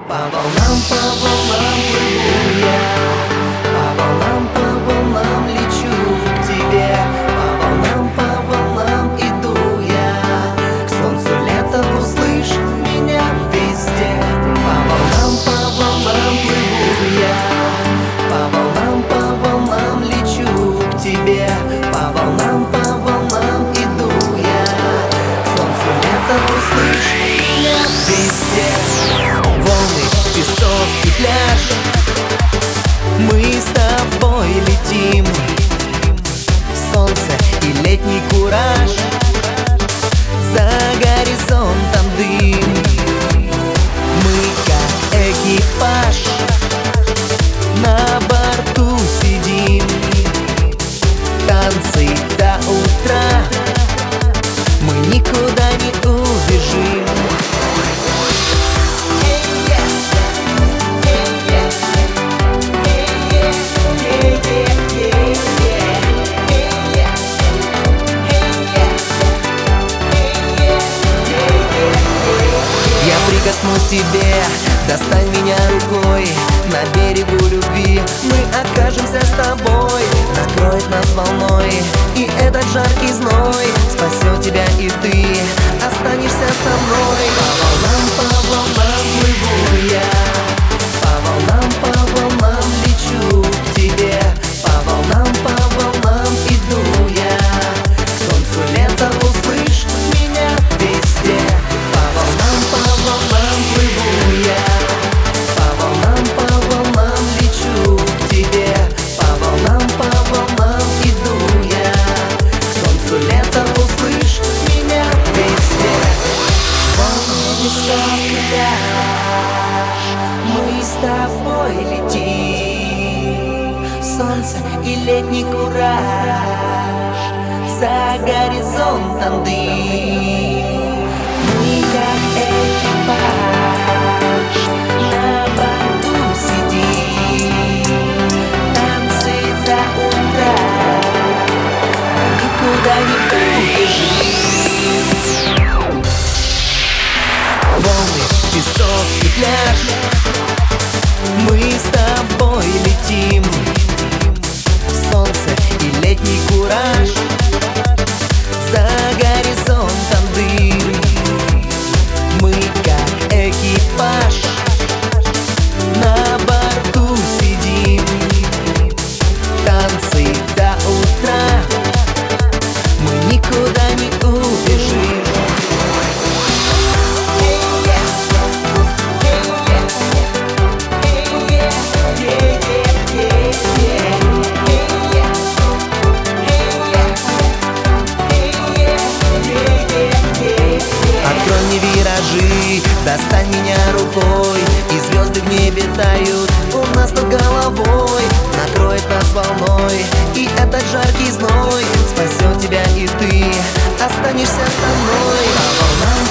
По волнам плыву я, по волнам лечу к тебе. По волнам иду я, к солнцу лета услышь меня везде. По волнам плыву я, по волнам лечу к тебе. По волнам иду я, к солнцу лета услышь меня везде. Волны, песок и пляж, мы с тобой летим. Солнце и летний кураж, за горизонтом дым. Мы как экипаж на борту сидим. Танцы до утра, мы никуда не убежим. Прикоснусь к тебе, достань меня рукой. На берегу любви мы окажемся с тобой. Накроет нас волной, и этот жаркий зной спасет тебя, и ты останешься со мной. По волнам плыву я, по волнам лечу к тебе. По волнам иду я, к солнцу лета услышь меня везде. По волнам плыву я, по волнам лечу к тебе. По волнам иду я, к солнцу лета услышь меня везде. Волны, песок и пляж, мы с тобой летим. Солнце и летний кураж, за горизонтом дым. Мы как экипаж на борту сидим. Танцы до утра, никуда не убежим. Волны, песок и пляж, мы с тобой летим. Солнце и летний кураж, за горизонтом дым. Мы как экипаж на борту сидим. Танцы до утра, мы никуда не убежим. Открой мне виражи, достань меня рукой, и звезды в небе тают у нас над головой. Накроет нас волной, и этот жаркий зной спасет тебя, и ты останешься со мной. По волнам